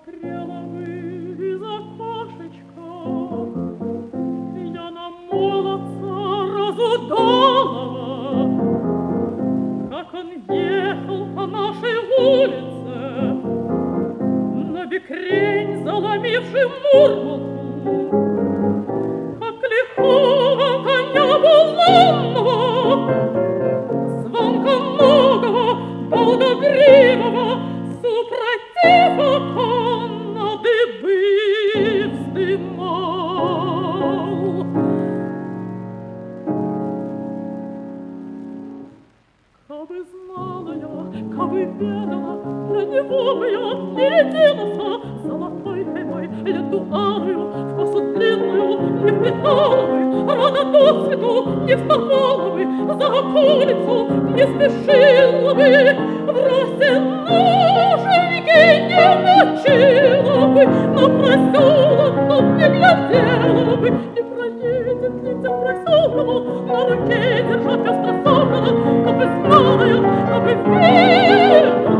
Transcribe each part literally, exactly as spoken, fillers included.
посмотрела бы из окошечка я на молодца разудалого, как он ехал по нашей улице, на бекрень заломивший мурмалку, как лихого коня буланного, звонконогого, долгогривого, супротив окон на дыбы вздымал. Кабы знала я, кабы ведала, для него бы я переделался золотой каймой, ленту алую, в косу длинную, не вплетала бы, рано до цвету не вставала бы, за околицу не спешила бы, в росе ноженьки не мочила бы, на проселок тот не глядела бы, не проедет ли тем проселком, на руке держа пестро сокола, кабы знала я, кабы ведала.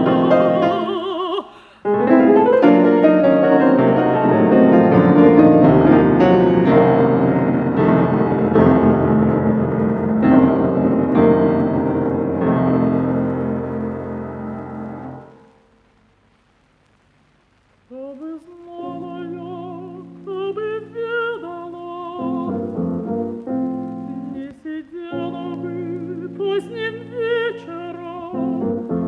Кабы знала я, кабы ведала, не сидела бы поздним вечером,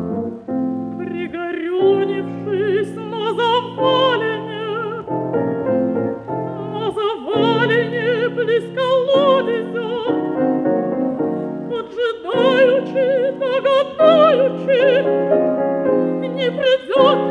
пригорюнившись на завалине, на завалине близ колодезя, поджидаючи, догадаючи, не придет